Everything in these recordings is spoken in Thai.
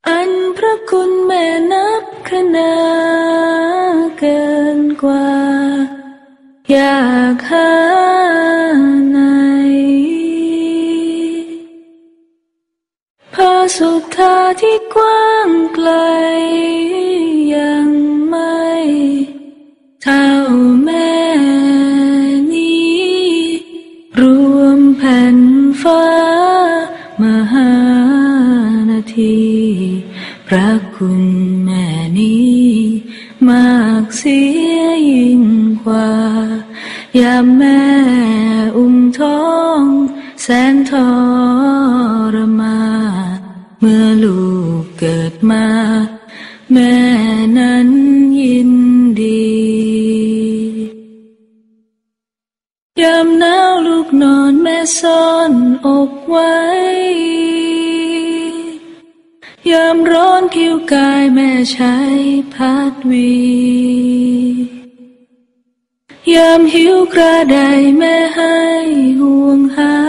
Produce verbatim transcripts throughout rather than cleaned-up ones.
อันพระคุณแม่นับขนาเกินกว่าอยากหาไหนพระสุธาที่กว้างไกลยังไม่เท่าแม่นี้รวมแผ่นฟ้ามหานาทีพระคุณแม่นี้มากเสียยิ่งกว่ายามแม่อุ้มท้องแสนทรมานเมื่อลูกเกิดมาแม่นั้นยินดียามหนาวลูกนอนแม่ซ่อนอกไว้ยามร้อนผิวกายแม่ใช้พัดวียามหิวกระไดแม่ให้ห่วงหา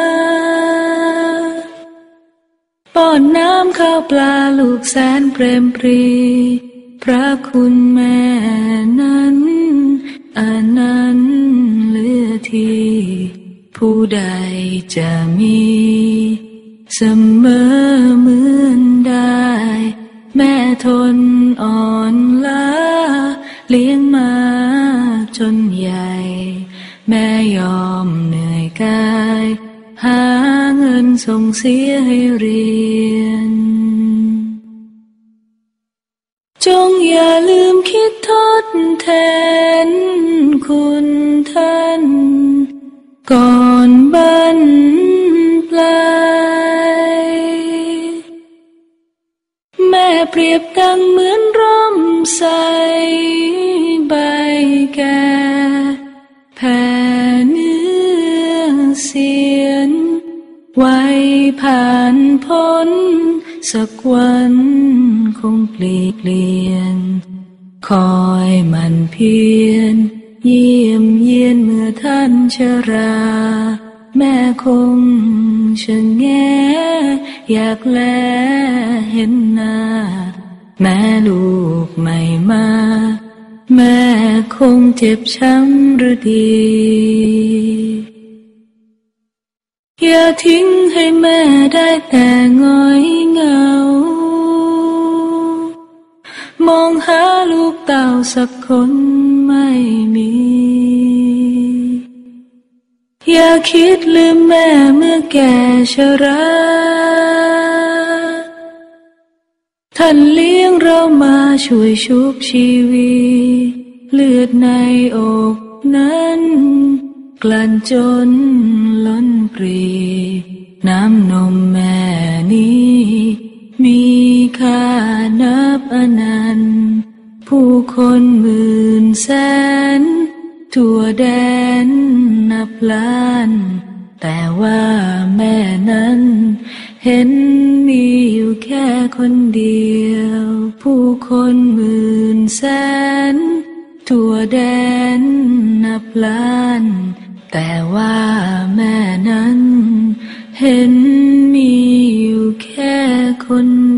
ป้อนน้ำข้าวปลาลูกแสนเปรมปรีพระคุณแม่นั้นอันนั้นเหลือที่ผู้ใดจะมีเสมอเหมือนได้แม่ทนอ่อนล้าเลี้ยงมาจนใหญ่แม่ยอมเหนื่อยกายหาเงินส่งเสียให้เรียนจงอย่าลืมคิดทดแทนคุณท่านก่อนบรรปลายแม่เปรียบดังเหมือนร่มใสใบแก่แผ่เนื้อเสียนไว้ผ่านพ้นสักวันคงปลีกเลียนคอยมันเพียรเยี่ยมเยียนเมื่อท่านชราแม่คงชะแงอยากแลเห็นหน้าแม่ลูกไม่มาแม่คงเจ็บช้ำหรือดีอย่าทิ้งให้แม่ได้แต่ง้อยเหงามองหาลูกเต่าสักคนไม่มีอย่าคิดลืมแม่เมื่อแก่ชราท่านเลี้ยงเรามาช่วยชุบชีวิตเลือดในอกนั้นกลั่นจนล้นปรีน้ำนมแม่นี้มีค่านับอนันต์ผู้คนหมื่นแสนทั่วแดนนับล้านแต่ว่าแม่นั้นเห็นมีอยู่แค่คนเดียวผู้คนหมื่นแสนทั่วแดนนับล้านแต่ว่าแม่นั้นเห็นมีอยู่แค่คน